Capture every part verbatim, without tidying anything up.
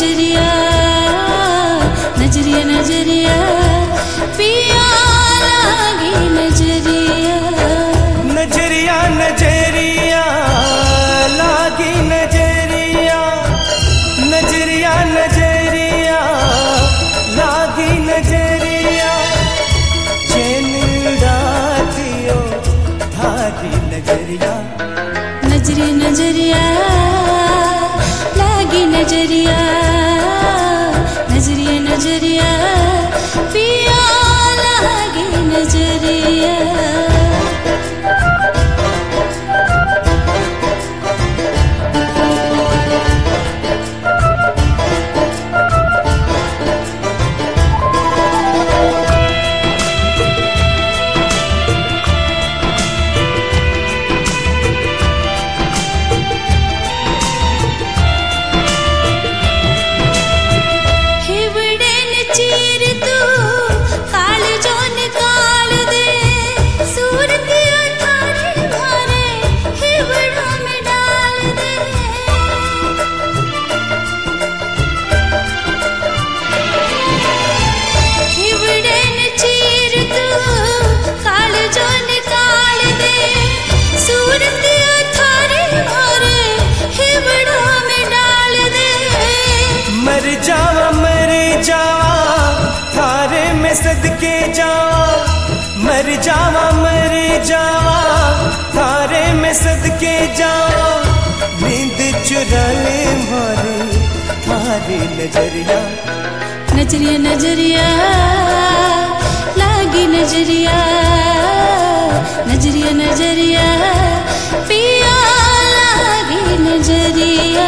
नजरिया नजरिया नजरिया पिया लागी नजरिया नजरिया नजरिया लागी नजरिया नजरिया नजरिया लागी नजरिया चैन डालियो धारी नजरिया नजरिया नजरिया लागी नजरिया नजरिया नजरिया पिया लागी नजरिया सदके जावा मर जावा मर जावा थारे में सदके जावा नींद चुरा ले मारे थारी नजरिया नजरिया नजरिया लागी नजरिया नजरिया नजरिया पिया लागी नजरिया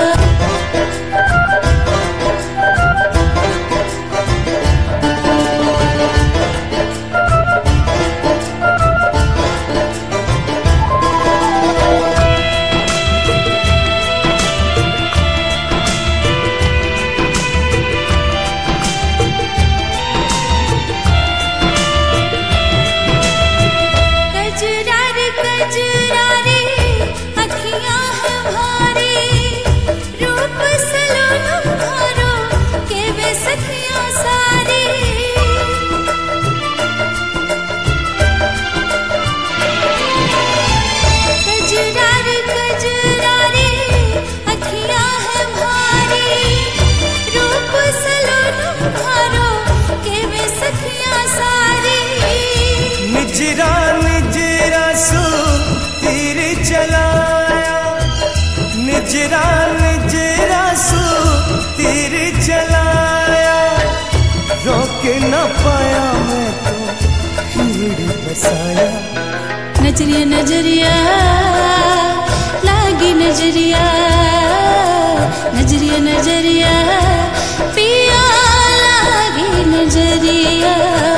निजरा निजरा सू तीर चलाया निजरा निजरा सू तीर चलाया रोक न पाया मैं तो भीड़ बसाया नजरिया नजरिया लागी नजरिया नजरिया नजरिया पिया लागी नजरिया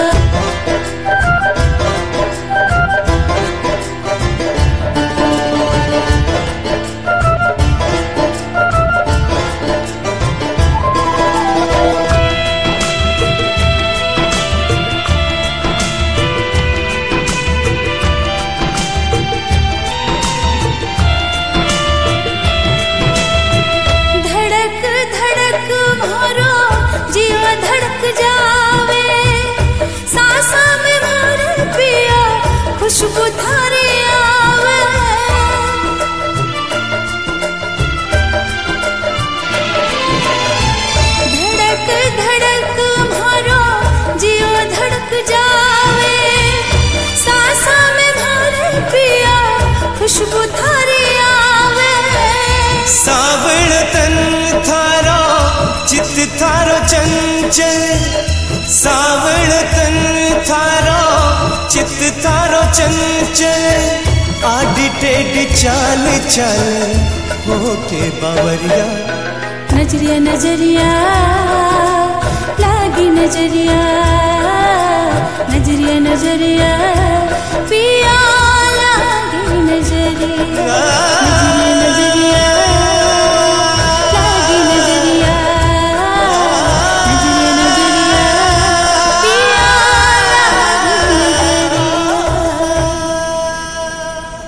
खुशबू थारे आवे धड़क धड़क मारो जियो धड़क जावे सांसा में थारे पिया खुशबू थारे आवे सावण तन थारो चित थारो चंचल सावण तन थारो चित थारो चंचल आडी टेढ़ी चाल चल होके बावरिया नजरिया नजरिया लागी नजरिया नजरिया नजरिया पिया लागी नजरिया।